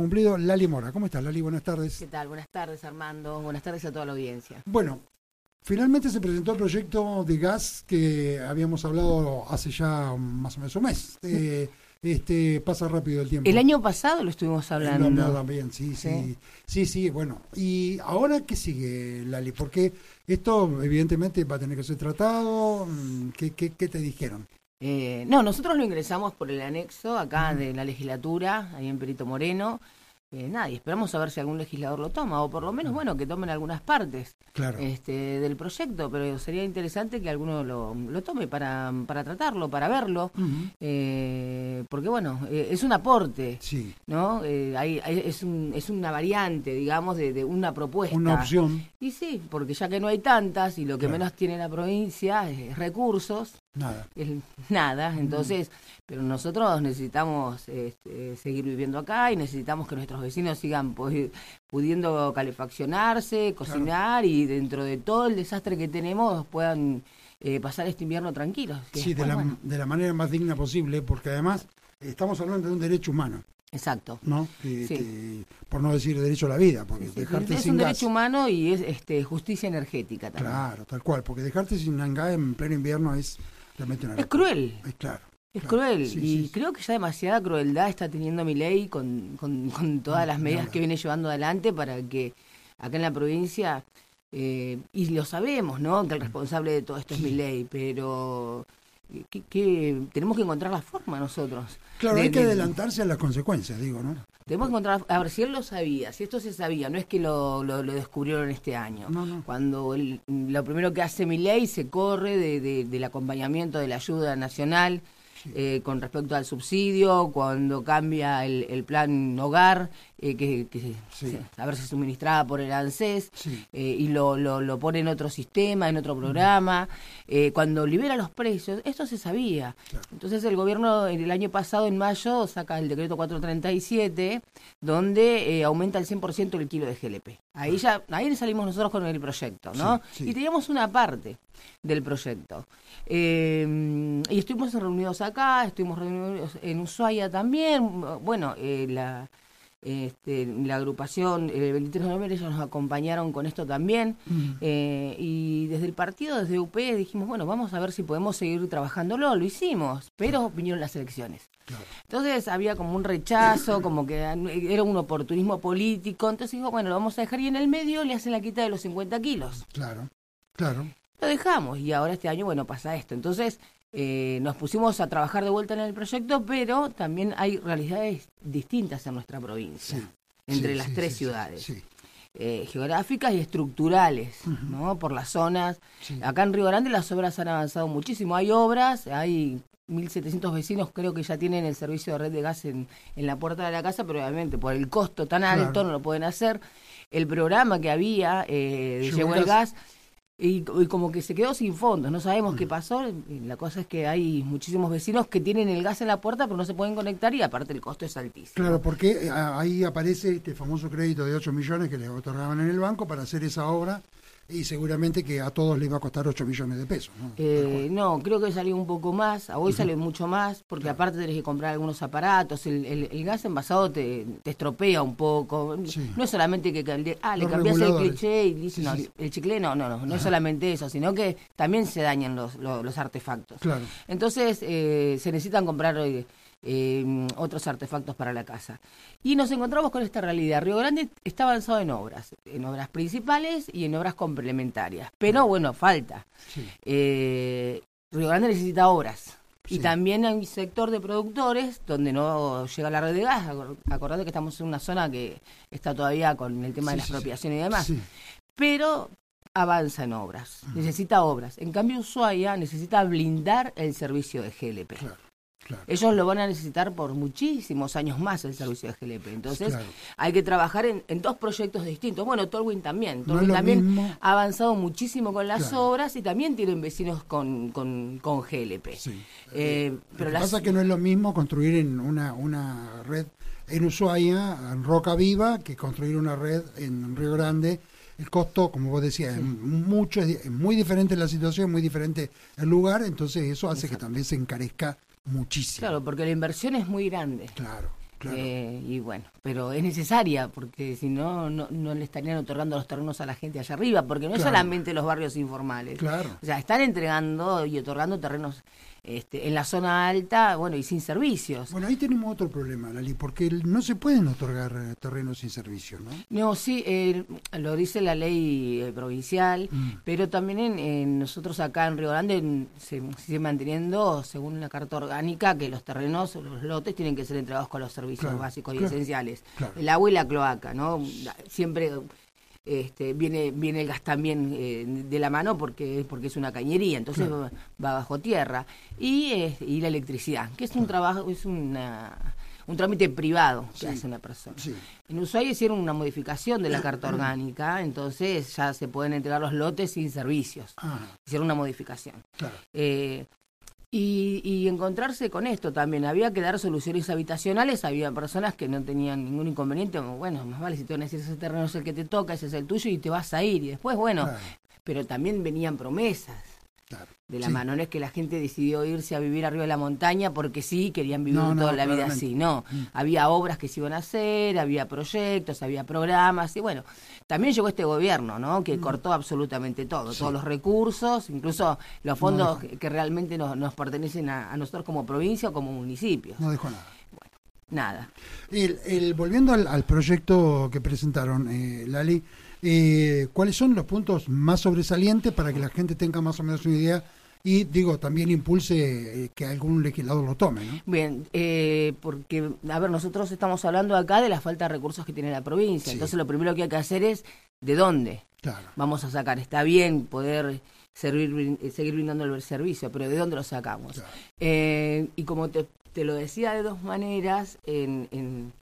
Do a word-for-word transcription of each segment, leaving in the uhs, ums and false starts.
cumplido Lali Mora. ¿Cómo estás, Lali? Buenas tardes. ¿Qué tal? Buenas tardes, Armando. Buenas tardes a toda la audiencia. Bueno, finalmente se presentó el proyecto de gas que habíamos hablado hace ya más o menos un mes. Eh, este pasa rápido el tiempo. El año pasado lo estuvimos hablando. El año también, sí, sí, sí, sí, sí, bueno. ¿Y ahora qué sigue, Lali? Porque esto evidentemente va a tener que ser tratado. ¿Qué, qué, qué te dijeron? Eh, no, nosotros lo ingresamos por el anexo acá de la legislatura, ahí en Perito Moreno. Eh, nada, y esperamos a ver si algún legislador lo toma, o por lo menos, bueno, que tomen algunas partes claro. este, del proyecto, pero sería interesante que alguno lo, lo tome para, para tratarlo, para verlo, uh-huh. eh, porque bueno, eh, es un aporte, sí. ¿no? Eh, hay, hay, es, un, es una variante, digamos, de, de una propuesta. Una opción. Y sí, porque ya que no hay tantas, y lo que claro. menos tiene la provincia es recursos, nada, es nada, entonces, uh-huh. pero nosotros necesitamos este, seguir viviendo acá y necesitamos que nuestros vecinos sigan pu- pudiendo calefaccionarse, cocinar claro. y dentro de todo el desastre que tenemos puedan eh, pasar este invierno tranquilos. Sí, de la, bueno. de la manera más digna posible, porque además estamos hablando de un derecho humano. Exacto. ¿No? Que, sí. que, por no decir derecho a la vida, porque sí, sí, dejarte es sin un gas, derecho humano y es este, justicia energética también. Claro, tal cual, porque dejarte sin gas en pleno invierno es realmente una Es cruel. Es claro. Es claro. cruel sí, y sí, creo sí. que ya demasiada crueldad está teniendo Milei con, con, con todas las medidas que viene llevando adelante para que acá en la provincia, eh, y lo sabemos, ¿no? Que el responsable de todo esto es Milei, pero que, que tenemos que encontrar la forma nosotros. Claro, de, hay que de, adelantarse a las consecuencias, digo, ¿no? Tenemos que encontrar, a ver, si él lo sabía, si esto se sabía, no es que lo, lo, lo descubrieron este año. No, no. Cuando el, lo primero que hace Milei se corre de, de, del acompañamiento de la ayuda nacional, sí. eh, con respecto al subsidio, cuando cambia el, el plan hogar, eh, que, que sí. a ver si suministrada por el ANSES, sí. eh, y lo, lo, lo pone en otro sistema, en otro programa, uh-huh. eh, cuando libera los precios, esto se sabía. Claro. Entonces el gobierno en el año pasado, en mayo, saca el decreto cuatrocientos treinta y siete, donde eh, aumenta el cien por ciento el kilo de G L P. Ahí ya, ahí salimos nosotros con el proyecto, ¿no? Sí, sí. Y teníamos una parte del proyecto. Eh, y estuvimos reunidos acá, estuvimos reunidos en Ushuaia también, bueno, eh, la... Este, la agrupación, el veintitrés de noviembre, ellos nos acompañaron con esto también, mm. eh, y desde el partido, desde U P, dijimos, bueno, vamos a ver si podemos seguir trabajándolo, lo hicimos, pero claro. vinieron las elecciones. Claro. Entonces había como un rechazo, como que era un oportunismo político, entonces dijo, bueno, lo vamos a dejar y en el medio le hacen la quita de los cincuenta kilos. Claro, claro. Lo dejamos y ahora este año, bueno, pasa esto. Entonces eh, nos pusimos a trabajar de vuelta en el proyecto, pero también hay realidades distintas en nuestra provincia, sí, entre sí, las sí, tres sí, ciudades, sí, sí. Eh, geográficas y estructurales, uh-huh. ¿no? Por las zonas. Sí. Acá en Río Grande las obras han avanzado muchísimo. Hay obras, hay mil setecientos vecinos creo que ya tienen el servicio de red de gas en, en la puerta de la casa, pero obviamente por el costo tan alto claro. no lo pueden hacer. El programa que había eh, de Llegó el Gas... Y, y como que se quedó sin fondos, no sabemos mm. qué pasó. La cosa es que hay muchísimos vecinos que tienen el gas en la puerta pero no se pueden conectar y aparte el costo es altísimo. Claro, porque ahí aparece este famoso crédito de ocho millones que les otorgaban en el banco para hacer esa obra y seguramente que a todos les va a costar ocho millones de pesos. ¿no? Eh, no, creo que salió un poco más, a hoy uh-huh. sale mucho más, porque claro. aparte tenés que comprar algunos aparatos, el, el, el gas envasado te, te estropea un poco, sí. no es solamente que calde, ah, le cambias el cliché y dice, sí, no, sí. el chicle, no, no, no, no es solamente eso, sino que también se dañan los, los, los artefactos. Claro. Entonces eh, se necesitan comprar... Eh, Eh, otros artefactos para la casa. Y nos encontramos con esta realidad. Río Grande está avanzado en obras, en obras principales y en obras complementarias. Pero bueno, falta. Sí. Eh, Río Grande necesita obras. Sí. Y también hay un sector de productores donde no llega la red de gas. Acordate que estamos en una zona que está todavía con el tema sí, de la sí, expropiación sí. y demás. Sí. Pero avanza en obras, uh-huh. necesita obras. En cambio, Ushuaia necesita blindar el servicio de G L P. Claro. Claro. Ellos lo van a necesitar por muchísimos años más el servicio de G L P. Entonces claro. hay que trabajar en, en dos proyectos distintos. Bueno, Tolwyn también. Tolwyn no también mismo. ha avanzado muchísimo con las claro. obras y también tienen vecinos con, con, con G L P. Sí. Eh, lo pero que las... pasa es que no es lo mismo construir en una, una red en Ushuaia, en Roca Viva, que construir una red en Río Grande. El costo, como vos decías, sí. es mucho, es muy diferente la situación, muy diferente el lugar, entonces eso hace Exacto. que también se encarezca muchísimo. Claro, porque la inversión es muy grande. Claro. Claro. Eh, y bueno, pero es necesaria, porque si no, no, no le estarían otorgando los terrenos a la gente allá arriba, porque no Claro. es solamente los barrios informales. Claro. O sea, están entregando y otorgando terrenos este, en la zona alta, bueno, y sin servicios. Bueno, ahí tenemos otro problema, Lali, porque no se pueden otorgar eh, terrenos sin servicio, ¿no? No, sí, eh, lo dice la ley eh, provincial, mm. pero también en, en nosotros acá en Río Grande en, se sigue manteniendo, según la carta orgánica, que los terrenos, los lotes, tienen que ser entregados con los servicios claro, básicos claro, y esenciales. Claro. El agua y la cloaca, ¿no? Siempre este, viene viene el gas también eh, de la mano porque, porque es una cañería, entonces claro. va, va bajo tierra. Y, eh, y la electricidad, que es un claro. trabajo, es una... un trámite privado que sí, hace una persona. Sí. En Ushuaia hicieron una modificación de la carta orgánica, entonces ya se pueden entregar los lotes sin servicios. Ah. Hicieron una modificación. Claro. Eh, y, y encontrarse con esto también, había que dar soluciones habitacionales, había personas que no tenían ningún inconveniente, como, bueno, más vale si te van a decir ese terreno es el que te toca, ese es el tuyo y te vas a ir. Y después, bueno, claro. pero también venían promesas. Claro. De la sí. mano, no es que la gente decidió irse a vivir arriba de la montaña porque sí, querían vivir no, toda no, la vida así, no. Mm. Había obras que se iban a hacer, había proyectos, había programas, y bueno, también llegó este gobierno, ¿no? Que mm. cortó absolutamente todo, sí. todos los recursos, incluso los fondos no que, que realmente nos, nos pertenecen a, a nosotros como provincia o como municipios. No dejó nada. Bueno, nada. El, el, volviendo al, al proyecto que presentaron, eh, Lali, eh, ¿cuáles son los puntos más sobresalientes para que la gente tenga más o menos una idea? Y, digo, también impulse eh, que algún legislador lo tome, ¿no? Bien, eh, porque, a ver, nosotros estamos hablando acá de la falta de recursos que tiene la provincia. Sí. Entonces, lo primero que hay que hacer es, ¿de dónde claro. vamos a sacar? Está bien poder servir, seguir brindando el servicio, pero ¿de dónde lo sacamos? Claro. Eh, y como te, te lo decía de dos maneras, en... en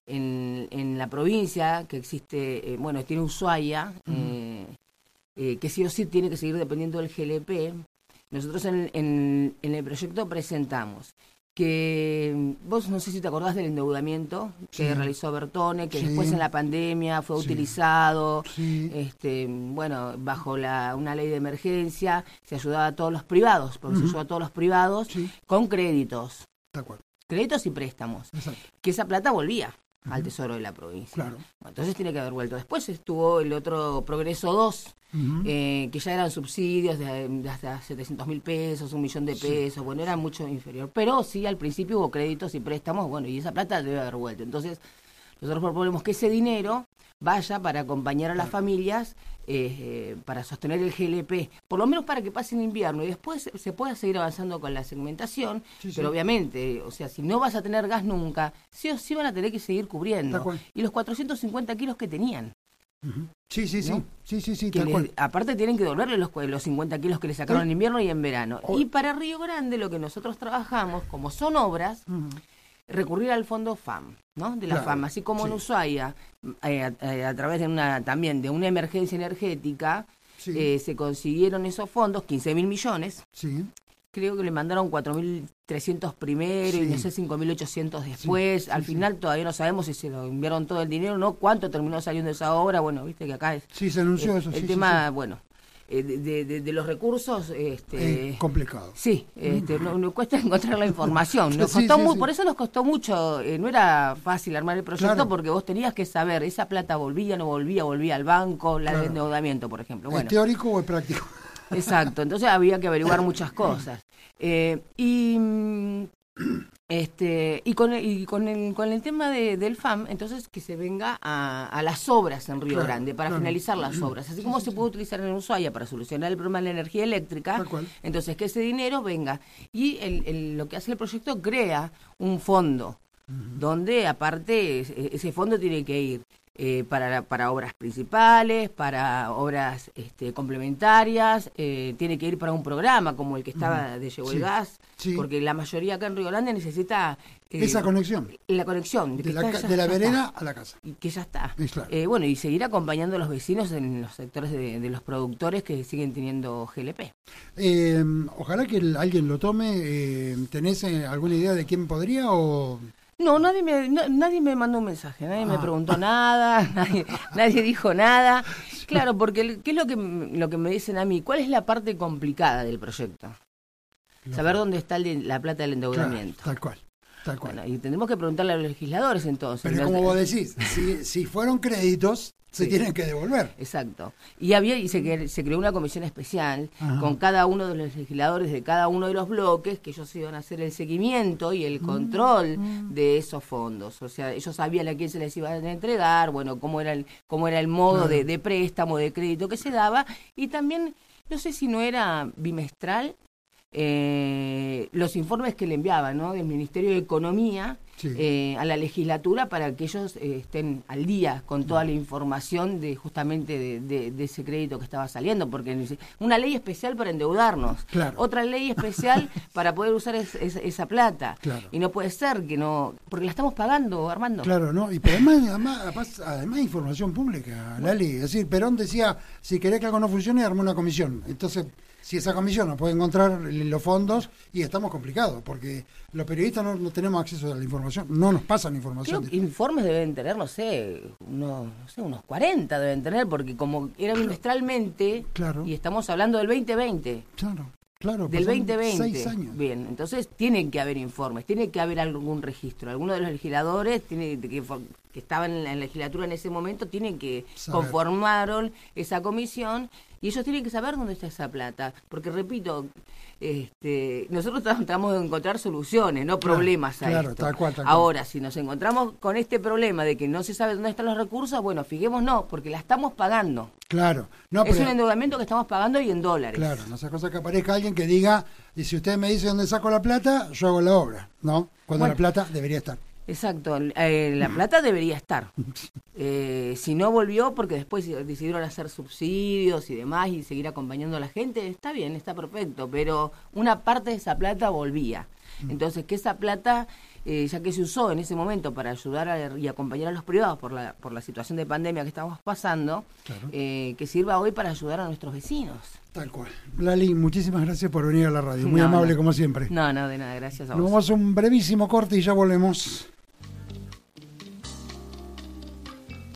En, en la provincia que existe, eh, bueno, tiene Ushuaia, uh-huh. eh, eh, que sí o sí tiene que seguir dependiendo del G L P. Nosotros en, en, en el proyecto presentamos que, vos no sé si te acordás del endeudamiento que sí. realizó Bertone, que sí. después en la pandemia fue sí. utilizado, sí. este bueno, bajo la una ley de emergencia, se ayudaba a todos los privados, porque uh-huh. se ayudó a todos los privados sí. con créditos. De acuerdo. Créditos y préstamos. Exacto. Que esa plata volvía al Tesoro de la provincia. Claro. Bueno, entonces tiene que haber vuelto. Después estuvo el otro Progreso dos, uh-huh. eh, que ya eran subsidios de, de hasta setecientos mil pesos, un millón de pesos, sí. bueno, era mucho inferior. Pero sí, al principio hubo créditos y préstamos, bueno, y esa plata debe haber vuelto. Entonces, nosotros proponemos que ese dinero vaya para acompañar a las familias, eh, eh, para sostener el G L P, por lo menos para que pasen invierno y después se, se pueda seguir avanzando con la segmentación, sí, pero sí. obviamente, o sea, si no vas a tener gas nunca, sí o sí van a tener que seguir cubriendo. Y los cuatrocientos cincuenta kilos que tenían. Uh-huh. Sí, sí, ¿no? sí, sí, sí, sí, que tal les, cual. Aparte tienen que devolverle los, los cincuenta kilos que le sacaron ¿Eh? en invierno y en verano. Oh. Y para Río Grande lo que nosotros trabajamos, como son obras, uh-huh. recurrir al fondo F A M, ¿no? De la claro, F A M, así como sí. en Ushuaia, eh, a, eh, a través de una también de una emergencia energética, sí. eh, se consiguieron esos fondos, quince mil millones. Sí. Creo que le mandaron cuatro mil trescientos primero sí. y no sé, cinco mil ochocientos después. Sí, Al sí, final sí. todavía no sabemos si se lo enviaron todo el dinero o no, cuánto terminó saliendo esa obra. Bueno, viste que acá es... Sí, se anunció eh, eso. El sí, tema, sí, sí. bueno... De, de, de los recursos este es complicado. Sí, este, nos no cuesta encontrar la información. Nos costó sí, sí, muy, sí. Por eso nos costó mucho, eh, no era fácil armar el proyecto claro. porque vos tenías que saber, esa plata volvía, no volvía, volvía al banco, la claro. de endeudamiento, por ejemplo. Bueno, ¿es teórico o es práctico? Exacto, entonces había que averiguar muchas cosas. Eh, y este y con y con el con el tema de, del F A M, entonces que se venga a, a las obras en Río claro, Grande para claro. finalizar las obras, así como sí, se sí, puede sí. utilizar en Ushuaia para solucionar el problema de la energía eléctrica, entonces que ese dinero venga y el, el, lo que hace el proyecto crea un fondo uh-huh. donde aparte ese fondo tiene que ir Eh, para, para obras principales, para obras este, complementarias, eh, tiene que ir para un programa como el que estaba uh-huh. de Llegó sí. el Gas, sí. porque la mayoría acá en Río Grande necesita... Eh, Esa conexión. La conexión. De, de, la, está, de la vereda está, a la casa. Y que ya está. Claro. Eh, bueno, y seguir acompañando a los vecinos en los sectores de, de los productores que siguen teniendo G L P. Eh, ojalá que el, alguien lo tome. Eh, ¿Tenés eh, alguna idea de quién podría o...? No, nadie me, no, nadie me mandó un mensaje, nadie ah. me preguntó nada, nadie, nadie dijo nada. Claro, porque ¿qué es lo que, lo que me dicen a mí? ¿Cuál es la parte complicada del proyecto? Claro. Saber dónde está el de, la plata del endeudamiento. Claro, tal cual. Tal cual. Bueno, y tendremos que preguntarle a los legisladores entonces. Pero como vos decís, si, si fueron créditos, se sí. tienen que devolver. Exacto. Y había y se, se creó una comisión especial Ajá. con cada uno de los legisladores de cada uno de los bloques, que ellos iban a hacer el seguimiento y el control mm. de esos fondos. O sea, ellos sabían a quién se les iba a entregar, bueno, cómo era el, cómo era el modo claro. de, de préstamo, de crédito que se daba, y también, no sé si no era bimestral, eh, los informes que le enviaban, ¿no?, del Ministerio de Economía sí. eh, a la legislatura para que ellos eh, estén al día con toda la información de justamente de, de, de ese crédito que estaba saliendo, porque una ley especial para endeudarnos, claro. otra ley especial para poder usar es, es, esa plata, claro. y no puede ser que no, porque la estamos pagando, Armando. Claro, no, y pero además, además, además, además información pública, Lali, es decir, Perón decía, si querés que algo no funcione, armó una comisión, entonces... Si esa comisión no puede encontrar los fondos, y estamos complicados, porque los periodistas no, no tenemos acceso a la información, no nos pasan información. Creo que informes deben tener, no sé, unos, no sé, unos cuarenta deben tener, porque como era bimestralmente, claro. y estamos hablando del veinte veinte. Claro. Claro, del veinte veinte. Seis años. Bien, entonces tienen que haber informes, tiene que haber algún registro. Alguno de los legisladores tiene que, que estaban en la legislatura en ese momento tienen que saber. Conformaron esa comisión y ellos tienen que saber dónde está esa plata. Porque, repito, este, nosotros tratamos de encontrar soluciones, no claro, problemas a claro, esto. Tal cual, tal cual. Ahora, si nos encontramos con este problema de que no se sabe dónde están los recursos, bueno, fijémonos, porque la estamos pagando. Claro. No, es pero, un endeudamiento que estamos pagando y en dólares. Claro, no sea cosa que aparezca alguien que diga, y si usted me dice dónde saco la plata, yo hago la obra, ¿no? Cuando bueno, la plata debería estar. Exacto, eh, la plata debería estar. Eh, si no volvió, porque después decidieron hacer subsidios y demás y seguir acompañando a la gente, está bien, está perfecto, pero una parte de esa plata volvía. Entonces, que esa plata, eh, ya que se usó en ese momento para ayudar a, y acompañar a los privados por la, por la situación de pandemia que estamos pasando, claro. eh, que sirva hoy para ayudar a nuestros vecinos. Tal cual. Lali, muchísimas gracias por venir a la radio. Muy no, amable no. como siempre. No, no, de nada, gracias a vos. Nos vamos a un brevísimo corte y ya volvemos.